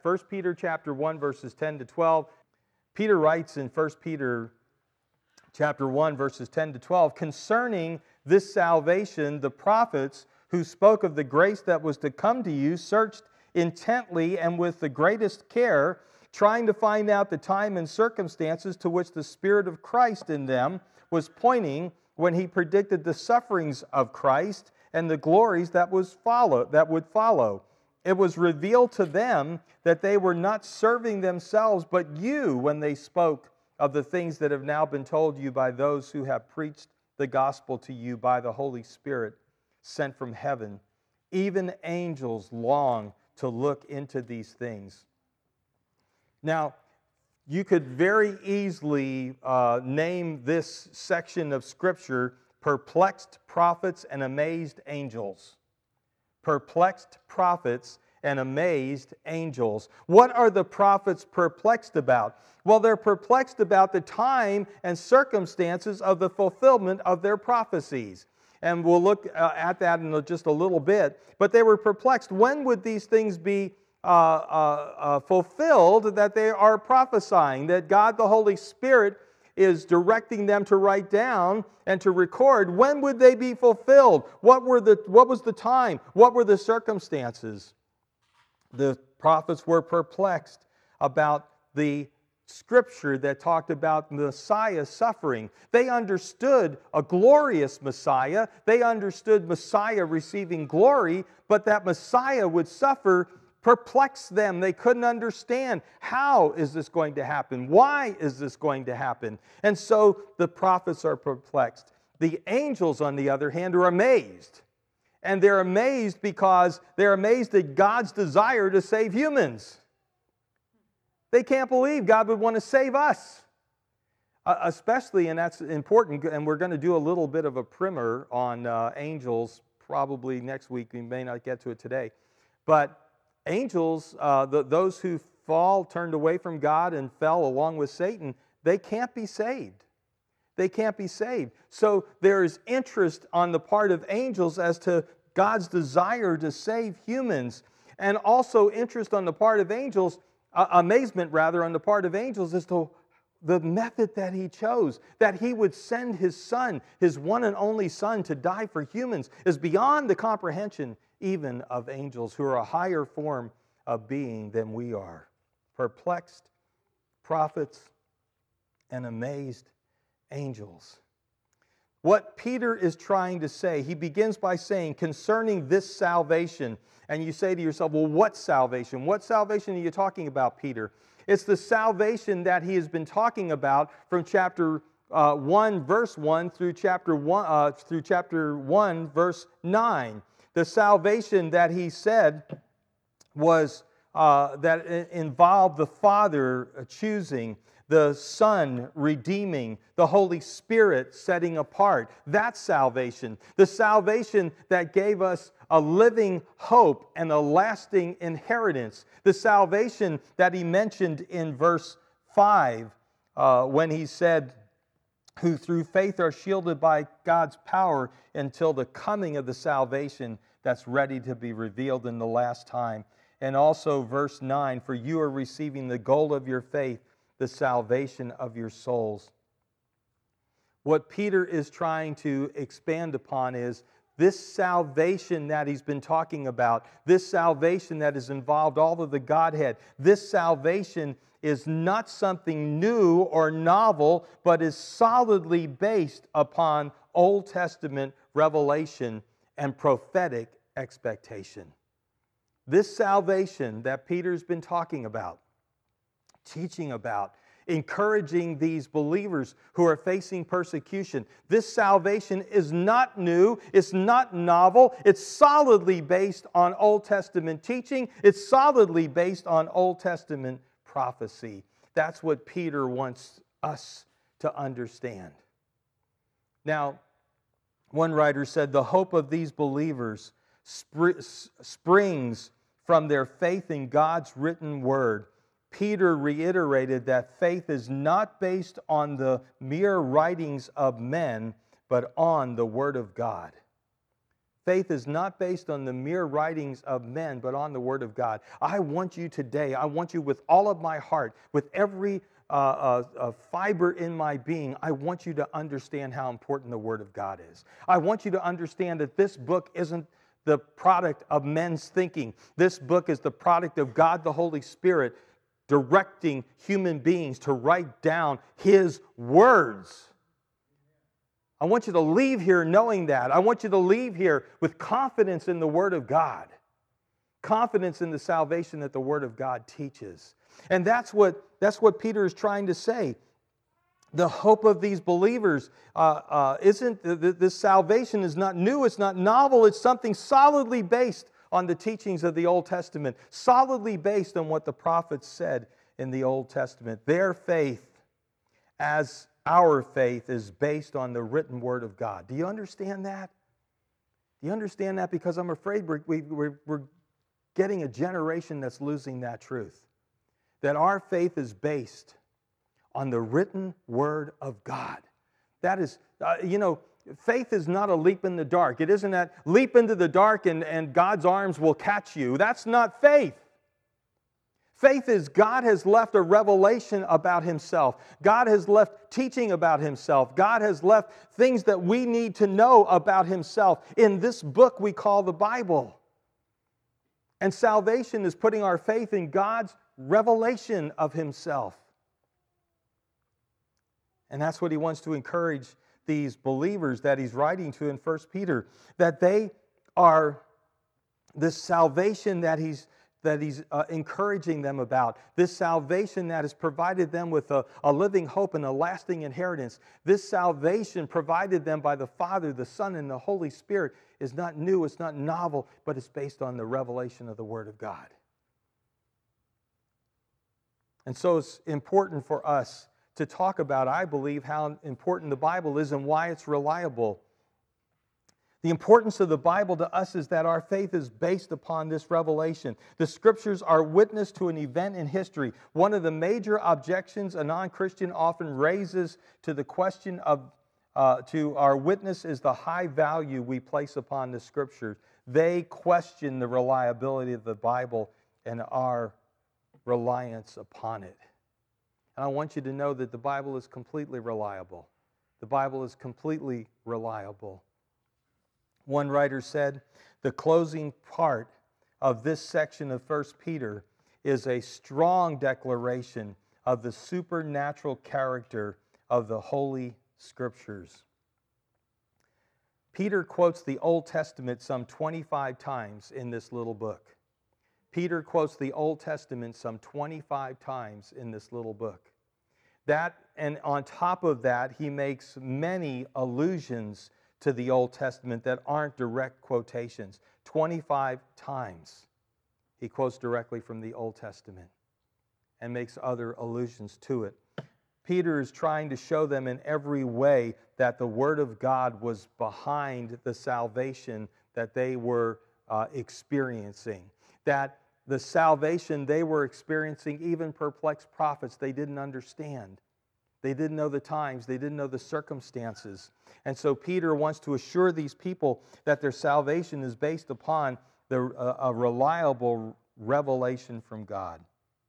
1 Peter chapter 1, verses 10 to 12. Peter writes in 1 Peter chapter 1, verses 10 to 12, concerning this salvation, the prophets who spoke of the grace that was to come to you searched intently and with the greatest care, trying to find out the time and circumstances to which the Spirit of Christ in them was pointing when he predicted the sufferings of Christ and the glories that would follow. It was revealed to them that they were not serving themselves but you when they spoke of the things that have now been told you by those who have preached the gospel to you by the Holy Spirit sent from heaven. Even angels long to look into these things. Now, you could very easily name this section of Scripture Perplexed Prophets and Amazed Angels. Perplexed prophets and amazed angels. What are the prophets perplexed about? Well, they're perplexed about the time and circumstances of the fulfillment of their prophecies. And we'll look at that in just a little bit. But they were perplexed. When would these things be fulfilled that they are prophesying? That God the Holy Spirit is directing them to write down and to record. When would they be fulfilled? What was the time? What were the circumstances? The prophets were perplexed about the Scripture that talked about Messiah's suffering. They understood a glorious Messiah. They understood Messiah receiving glory, but that Messiah would suffer perplexed them. They couldn't understand, how is this going to happen? Why is this going to happen? And so the prophets are perplexed. The angels, on the other hand, are amazed. And they're amazed because they're amazed at God's desire to save humans. They can't believe God would want to save us. Especially, and that's important, and we're going to do a little bit of a primer on angels probably next week. We may not get to it today. But angels, those who turned away from God and fell along with Satan, they can't be saved. They can't be saved. So there is interest on the part of angels as to God's desire to save humans, and also interest on the part of angels, amazement rather, on the part of angels as to the method that He chose, that He would send His Son, His one and only Son, to die for humans, is beyond the comprehension even of angels, who are a higher form of being than we are. Perplexed prophets and amazed angels. What Peter is trying to say, he begins by saying, concerning this salvation, and you say to yourself, well, what salvation? What salvation are you talking about, Peter? It's the salvation that he has been talking about from chapter 1, verse 1 through chapter 1, verse 9. The salvation that he said was that involved the Father choosing, the Son redeeming, the Holy Spirit setting apart. That's salvation. The salvation that gave us a living hope and a lasting inheritance. The salvation that he mentioned in verse 5 when he said, who through faith are shielded by God's power until the coming of the salvation that's ready to be revealed in the last time. And also verse 9, for you are receiving the goal of your faith, the salvation of your souls. What Peter is trying to expand upon is this salvation that he's been talking about, this salvation that has involved all of the Godhead, this salvation is not something new or novel, but is solidly based upon Old Testament revelation and prophetic expectation. This salvation that Peter's been talking about, teaching about, encouraging these believers who are facing persecution. This salvation is not new, it's not novel, it's solidly based on Old Testament teaching, it's solidly based on Old Testament prophecy. That's what Peter wants us to understand. Now, one writer said, the hope of these believers springs from their faith in God's written word. Peter reiterated that faith is not based on the mere writings of men, but on the Word of God. Faith is not based on the mere writings of men, but on the Word of God. I want you today, I want you with all of my heart, with every fiber in my being, I want you to understand how important the Word of God is. I want you to understand that this book isn't the product of men's thinking. This book is the product of God the Holy Spirit directing human beings to write down His words. I want you to leave here knowing that. I want you to leave here with confidence in the Word of God. Confidence in the salvation that the Word of God teaches. And that's what Peter is trying to say. The hope of these believers this salvation is not new, it's not novel, it's something solidly based on the teachings of the Old Testament, solidly based on what the prophets said in the Old Testament. Their faith, as our faith, is based on the written Word of God. Do you understand that? Do you understand that? Because I'm afraid we're getting a generation that's losing that truth. That our faith is based on the written Word of God. That is, faith is not a leap in the dark. It isn't that leap into the dark and God's arms will catch you. That's not faith. Faith is God has left a revelation about Himself. God has left teaching about Himself. God has left things that we need to know about Himself in this book we call the Bible. And salvation is putting our faith in God's revelation of Himself. And that's what he wants to encourage these believers that he's writing to in 1 Peter, that they are this salvation that he's encouraging them about, this salvation that has provided them with a living hope and a lasting inheritance. This salvation provided them by the Father, the Son, and the Holy Spirit is not new, it's not novel, but it's based on the revelation of the Word of God. And so it's important for us to talk about, I believe, how important the Bible is and why it's reliable. The importance of the Bible to us is that our faith is based upon this revelation. The Scriptures are witness to an event in history. One of the major objections a non-Christian often raises to the question to our witness is the high value we place upon the Scriptures. They question the reliability of the Bible and our reliance upon it. And I want you to know that the Bible is completely reliable. The Bible is completely reliable. One writer said, the closing part of this section of 1 Peter is a strong declaration of the supernatural character of the Holy Scriptures. Peter quotes the Old Testament some 25 times in this little book. Peter quotes the Old Testament some 25 times in this little book. That, and on top of that, he makes many allusions to the Old Testament that aren't direct quotations. 25 times he quotes directly from the Old Testament and makes other allusions to it. Peter is trying to show them in every way that the Word of God was behind the salvation that they were experiencing. That the salvation they were experiencing, even perplexed prophets, they didn't understand. They didn't know the times. They didn't know the circumstances. And so Peter wants to assure these people that their salvation is based upon a reliable revelation from God.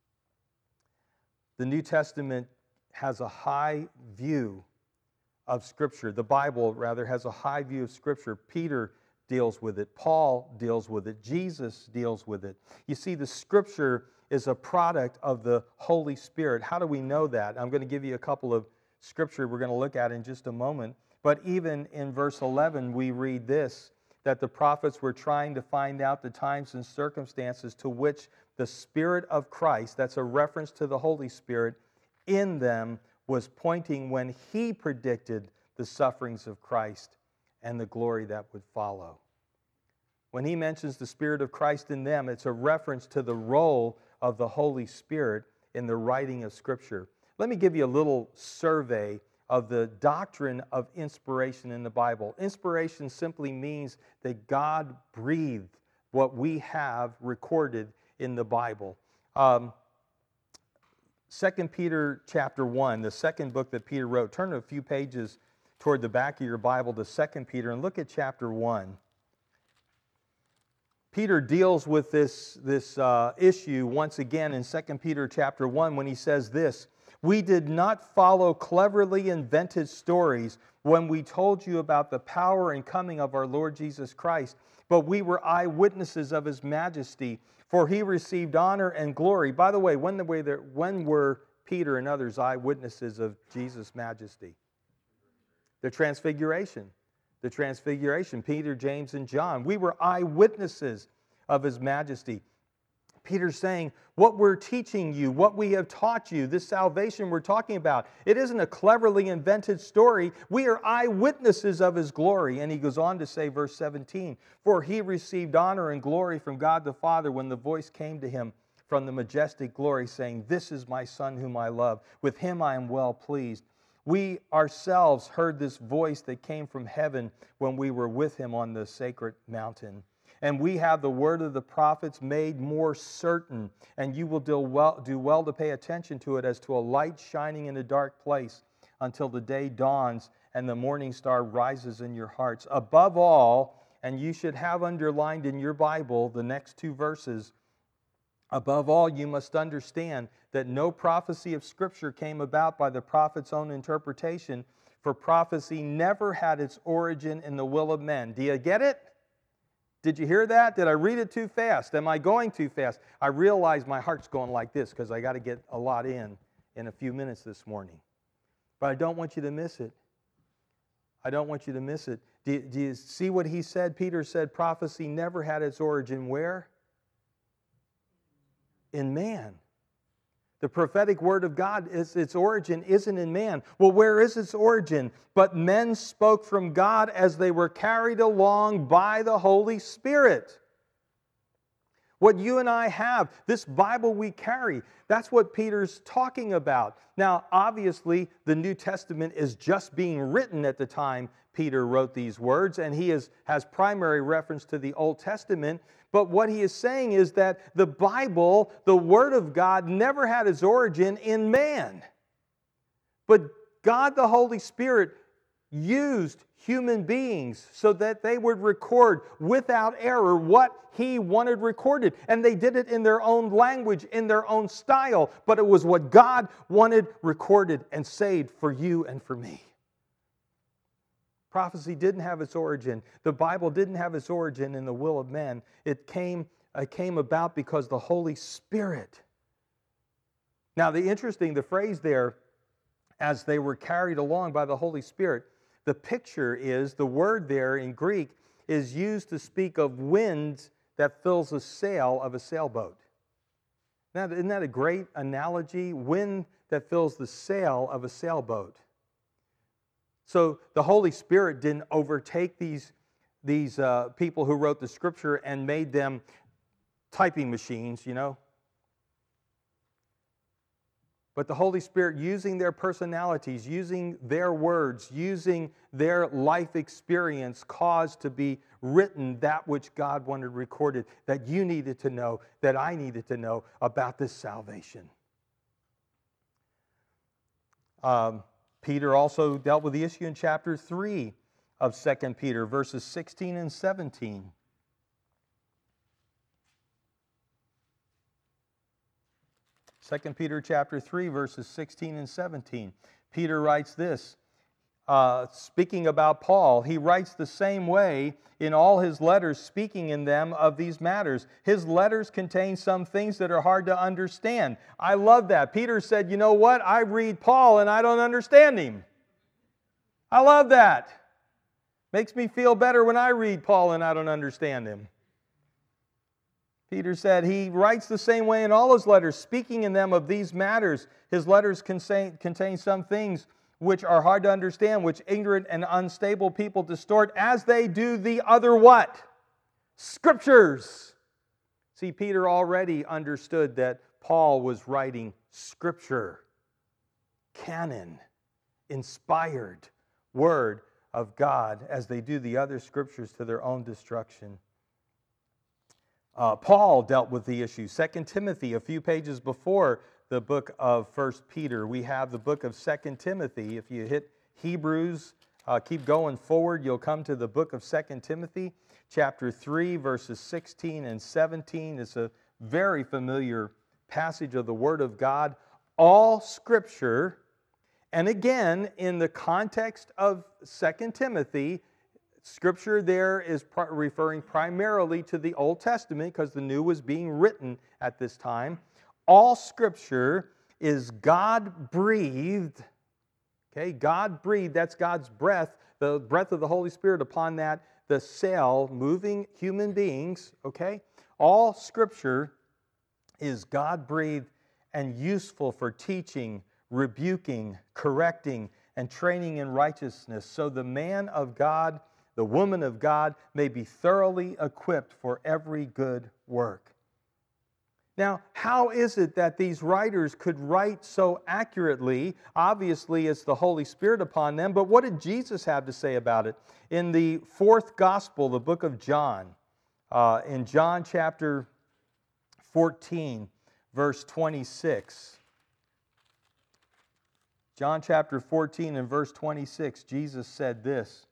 The New Testament has a high view of Scripture. The Bible, rather, has a high view of Scripture. Peter deals with it. Paul deals with it. Jesus deals with it. You see, the Scripture is a product of the Holy Spirit. How do we know that? I'm going to give you a couple of Scripture we're going to look at in just a moment. But even in verse 11, we read this, that the prophets were trying to find out the times and circumstances to which the Spirit of Christ, that's a reference to the Holy Spirit, in them was pointing when He predicted the sufferings of Christ and the glory that would follow. When he mentions the Spirit of Christ in them, it's a reference to the role of the Holy Spirit in the writing of Scripture. Let me give you a little survey of the doctrine of inspiration in the Bible. Inspiration simply means that God breathed what we have recorded in the Bible. 2 Peter chapter 1, the second book that Peter wrote. Turn a few pages toward the back of your Bible to 2 Peter and look at chapter 1. Peter deals with this issue once again in 2 Peter chapter 1 when he says this, "We did not follow cleverly invented stories when we told you about the power and coming of our Lord Jesus Christ, but we were eyewitnesses of His majesty, for He received honor and glory." By the way, when were Peter and others eyewitnesses of Jesus' majesty? The Transfiguration. The Transfiguration, Peter, James, and John. We were eyewitnesses of His majesty. Peter's saying, what we're teaching you, what we have taught you, this salvation we're talking about, it isn't a cleverly invented story. We are eyewitnesses of His glory. And he goes on to say, verse 17, "For He received honor and glory from God the Father when the voice came to Him from the majestic glory, saying, 'This is my Son whom I love. With Him I am well pleased.' We ourselves heard this voice that came from heaven when we were with Him on the sacred mountain. And we have the word of the prophets made more certain, and you will do well to pay attention to it as to a light shining in a dark place until the day dawns and the morning star rises in your hearts. Above all," and you should have underlined in your Bible the next two verses, "above all, you must understand that no prophecy of Scripture came about by the prophet's own interpretation, for prophecy never had its origin in the will of men." Do you get it? Did you hear that? Did I read it too fast? Am I going too fast? I realize my heart's going like this because I got to get a lot in a few minutes this morning. But I don't want you to miss it. I don't want you to miss it. Do you see what he said? Peter said prophecy never had its origin where? In man. The prophetic word of God, its origin isn't in man. Well, where is its origin? But men spoke from God as they were carried along by the Holy Spirit. What you and I have, this Bible we carry, that's what Peter's talking about. Now, obviously, the New Testament is just being written at the time Peter wrote these words, and he has primary reference to the Old Testament. But what he is saying is that the Bible, the Word of God, never had its origin in man. But God the Holy Spirit used human beings so that they would record without error what He wanted recorded. And they did it in their own language, in their own style. But it was what God wanted recorded and saved for you and for me. Prophecy didn't have its origin. The Bible didn't have its origin in the will of men. It came about because the Holy Spirit. Now, the phrase there, as they were carried along by the Holy Spirit, the picture is, the word there in Greek is used to speak of wind that fills the sail of a sailboat. Now, isn't that a great analogy? Wind that fills the sail of a sailboat. So the Holy Spirit didn't overtake these people who wrote the Scripture and made them typing machines, you know. But the Holy Spirit, using their personalities, using their words, using their life experience, caused to be written that which God wanted recorded, that you needed to know, that I needed to know about this salvation. Peter also dealt with the issue in chapter 3 of 2 Peter, verses 16 and 17. Second Peter chapter 3, verses 16 and 17. Peter writes this, speaking about Paul. He writes the same way in all his letters, speaking in them of these matters. His letters contain some things that are hard to understand. I love that. Peter said, you know what? I read Paul and I don't understand him. I love that. Makes me feel better when I read Paul and I don't understand him. Peter said he writes the same way in all his letters, speaking in them of these matters. His letters contain some things which are hard to understand, which ignorant and unstable people distort, as they do the other what? Scriptures. See, Peter already understood that Paul was writing Scripture, canon, inspired Word of God, as they do the other Scriptures to their own destruction. Paul dealt with the issue. 2 Timothy, a few pages before the book of 1 Peter, we have the book of 2 Timothy. If you hit Hebrews, keep going forward, you'll come to the book of 2 Timothy, chapter 3, verses 16 and 17. It's a very familiar passage of the Word of God. All Scripture, and again, in the context of 2 Timothy, Scripture there is referring primarily to the Old Testament because the New was being written at this time. All Scripture is God-breathed. Okay, God-breathed, that's God's breath, the breath of the Holy Spirit upon that, the cell, moving human beings, okay? All Scripture is God-breathed and useful for teaching, rebuking, correcting, and training in righteousness, so the man of God, the woman of God, may be thoroughly equipped for every good work. Now, how is it that these writers could write so accurately? Obviously, it's the Holy Spirit upon them, but what did Jesus have to say about it? In the fourth gospel, the book of John, in John chapter 14, verse 26. John chapter 14 and verse 26, Jesus said this.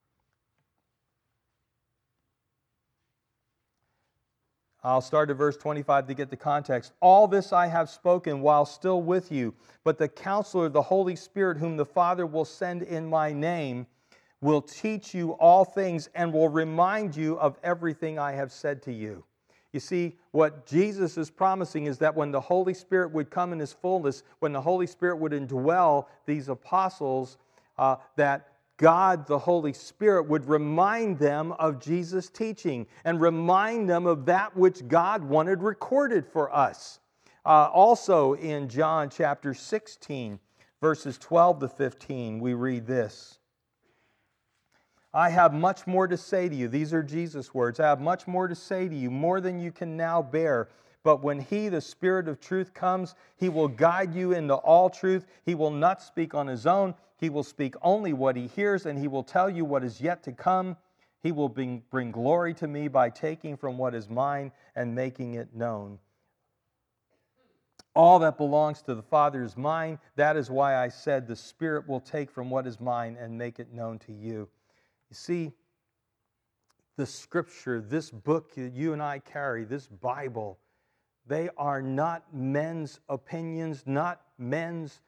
I'll start at verse 25 to get the context. All this I have spoken while still with you, but the Counselor, the Holy Spirit, whom the Father will send in my name, will teach you all things and will remind you of everything I have said to you. You see, what Jesus is promising is that when the Holy Spirit would come in His fullness, when the Holy Spirit would indwell these apostles, that God, the Holy Spirit, would remind them of Jesus' teaching and remind them of that which God wanted recorded for us. Also in John chapter 16, verses 12 to 15, we read this. I have much more to say to you. These are Jesus' words. I have much more to say to you, more than you can now bear. But when He, the Spirit of truth, comes, He will guide you into all truth. He will not speak on His own. He will speak only what He hears, and He will tell you what is yet to come. He will bring glory to Me by taking from what is mine and making it known. All that belongs to the Father is mine. That is why I said the Spirit will take from what is mine and make it known to you. You see, the Scripture, this book that you and I carry, this Bible, they are not men's opinions, not men's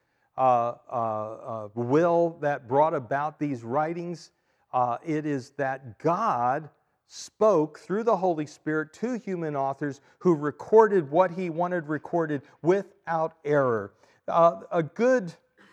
will that brought about these writings. It is that God spoke through the Holy Spirit to human authors who recorded what He wanted recorded without error. A good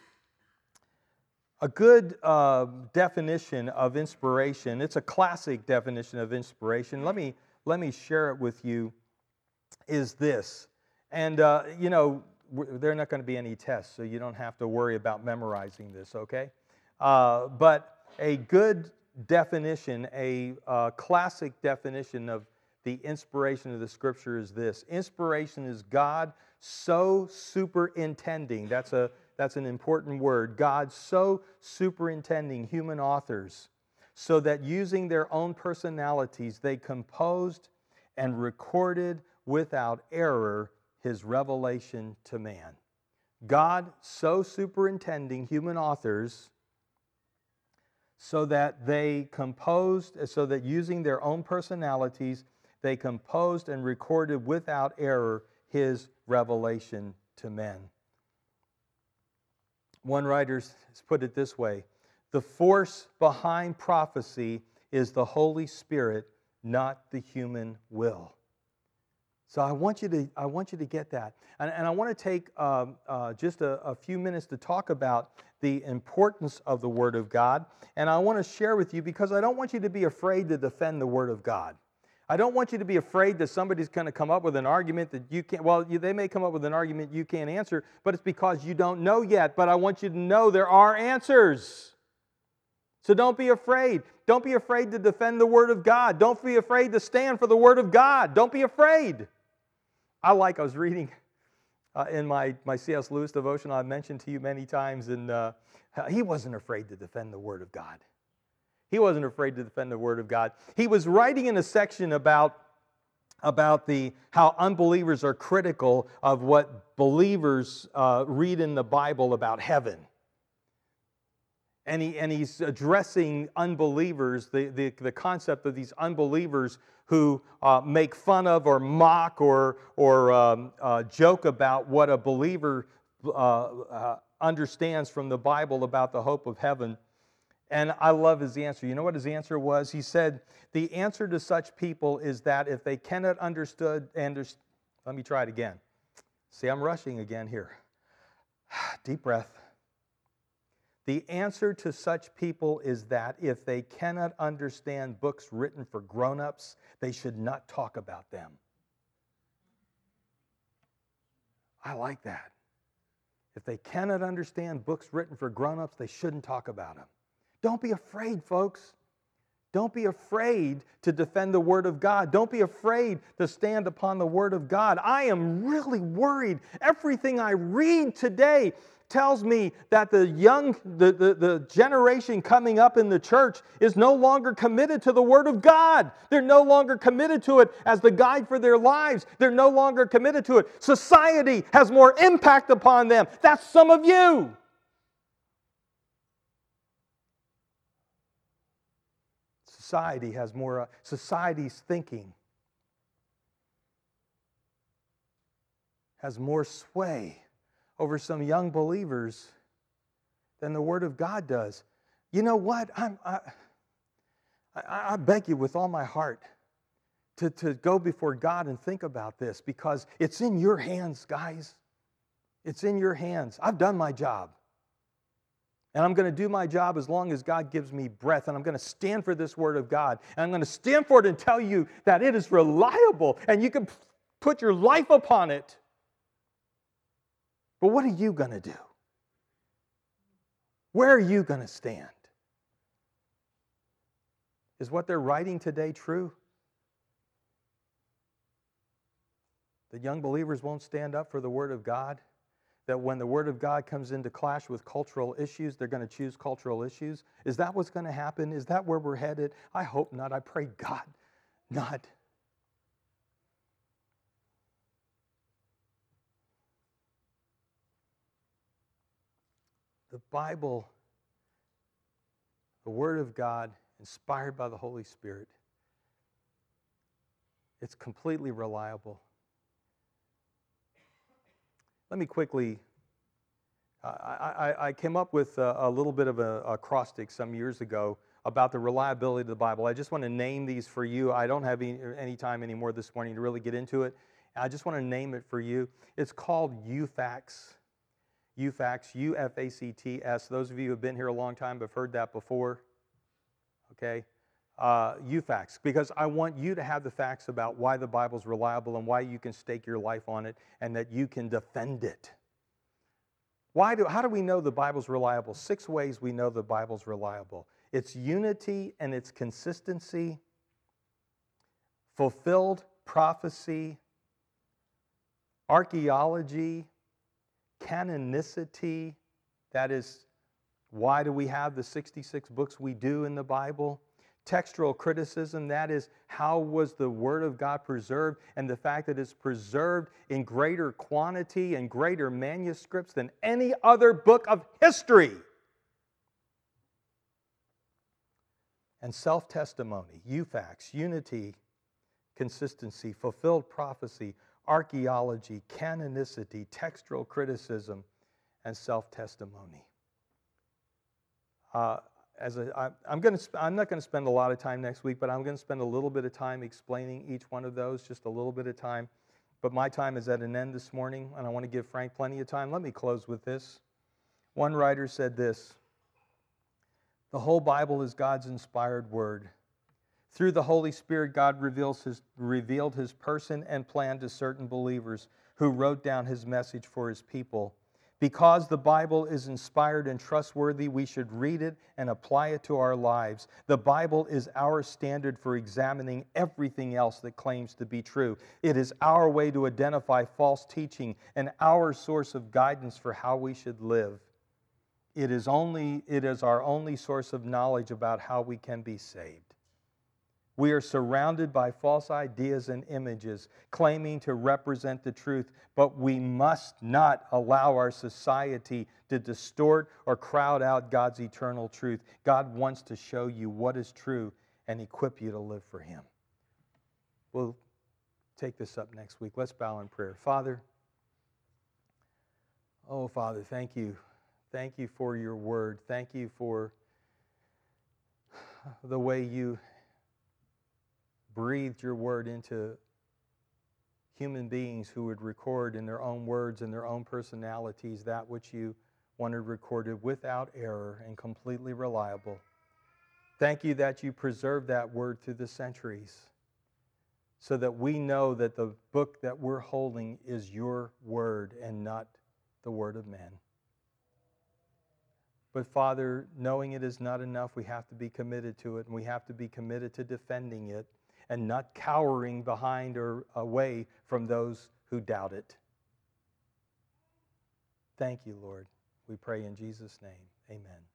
definition of inspiration, it's a classic definition of inspiration. Let me share it with you, is this. And, there are not going to be any tests, so you don't have to worry about memorizing this, okay? But a good definition, a classic definition of the inspiration of the Scripture is this. Inspiration is God so superintending. That's an important word. God so superintending human authors so that using their own personalities, they composed and recorded without error His revelation to man. God so superintending human authors so that they composed, so that using their own personalities, they composed and recorded without error His revelation to men. One writer has put it this way: the force behind prophecy is the Holy Spirit, not the human will. So I want you to get that. And I want to take just a few minutes to talk about the importance of the Word of God. And I want to share with you, because I don't want you to be afraid to defend the Word of God. I don't want you to be afraid that somebody's going to come up with an argument that you can't, they may come up with an argument you can't answer, but it's because you don't know yet. But I want you to know there are answers. So don't be afraid. Don't be afraid to defend the Word of God. Don't be afraid to stand for the Word of God. Don't be afraid. I was reading in my C.S. Lewis devotion I've mentioned to you many times, and he wasn't afraid to defend the Word of God. He wasn't afraid to defend the Word of God. He was writing in a section about how unbelievers are critical of what believers read in the Bible about heaven. And he's addressing unbelievers, the concept of these unbelievers who make fun of or mock or joke about what a believer understands from the Bible about the hope of heaven. And I love his answer. You know what his answer was? He said, the answer to such people is that if they cannot understand, let me try it again. See, I'm rushing again here. Deep breath. The answer to such people is that if they cannot understand books written for grown-ups, they should not talk about them. I like that. If they cannot understand books written for grown-ups, they shouldn't talk about them. Don't be afraid, folks. Don't be afraid to defend the Word of God. Don't be afraid to stand upon the Word of God. I am really worried. Everything I read today tells me that the generation coming up in the church is no longer committed to the Word of God. They're no longer committed to it as the guide for their lives. They're no longer committed to it. Society has more impact upon them. That's some of you. Society's thinking has more sway over some young believers than the Word of God does. You know what? I beg you with all my heart to go before God and think about this, because it's in your hands, guys. It's in your hands. I've done my job. And I'm going to do my job as long as God gives me breath. And I'm going to stand for this Word of God. And I'm going to stand for it and tell you that it is reliable and you can put your life upon it. But what are you going to do? Where are you going to stand? Is what they're writing today true? That young believers won't stand up for the Word of God? That when the Word of God comes into clash with cultural issues, they're going to choose cultural issues? Is that what's going to happen? Is that where we're headed? I hope not. I pray God not. The Bible, the Word of God, inspired by the Holy Spirit, it's completely reliable. Let me quickly, I came up with a little bit of an acrostic some years ago about the reliability of the Bible. I just want to name these for you. I don't have any time anymore this morning to really get into it. I just want to name it for you. It's called UFACTS. UFACTS, UFACTS. Those of you who have been here a long time have heard that before. Okay? UFACTS, because I want you to have the facts about why the Bible's reliable and why you can stake your life on it and that you can defend it. How do we know the Bible's reliable? 6 ways we know the Bible's reliable. It's unity and its consistency, fulfilled prophecy, archaeology, canonicity, that is, why do we have the 66 books we do in the Bible? Textual criticism, that is, how was the Word of God preserved, and the fact that it's preserved in greater quantity and greater manuscripts than any other book of history. And self-testimony, UFACTS, unity, consistency, fulfilled prophecy, archaeology, canonicity, textual criticism, and self-testimony. I'm not going to spend a lot of time next week, but I'm going to spend a little bit of time explaining each one of those, just a little bit of time. But my time is at an end this morning, and I want to give Frank plenty of time. Let me close with this. One writer said this: the whole Bible is God's inspired word. Through the Holy Spirit, God revealed His person and plan to certain believers who wrote down His message for His people. Because the Bible is inspired and trustworthy, we should read it and apply it to our lives. The Bible is our standard for examining everything else that claims to be true. It is our way to identify false teaching and our source of guidance for how we should live. It is our only source of knowledge about how we can be saved. We are surrounded by false ideas and images claiming to represent the truth, but we must not allow our society to distort or crowd out God's eternal truth. God wants to show you what is true and equip you to live for Him. We'll take this up next week. Let's bow in prayer. Father, oh, Father, thank you. Thank you for your word. Thank you for the way you breathed your word into human beings who would record in their own words and their own personalities that which you wanted recorded without error and completely reliable. Thank you that you preserved that word through the centuries so that we know that the book that we're holding is your word and not the word of man. But Father, knowing it is not enough, we have to be committed to it, and we have to be committed to defending it and not cowering behind or away from those who doubt it. Thank you, Lord. We pray in Jesus' name. Amen.